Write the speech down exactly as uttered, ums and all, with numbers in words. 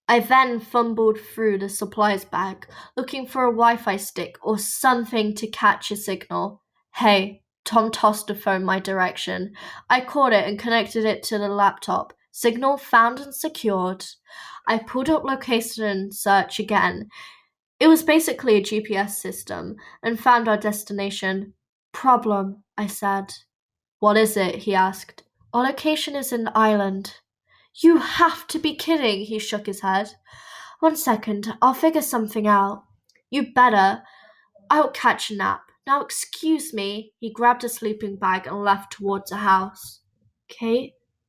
I then fumbled through the supplies bag, looking for a Wi-Fi stick or something to catch a signal. Hey, Tom tossed the phone my direction. I caught it and connected it to the laptop. Signal found and secured. I pulled up location search again. It was basically a G P S system and found our destination. Problem, I said. What is it? He asked. Our location is an island. You have to be kidding, he shook his head. One second, I'll figure something out. You better. I'll catch a nap. Now excuse me. He grabbed a sleeping bag and left towards the house. Kate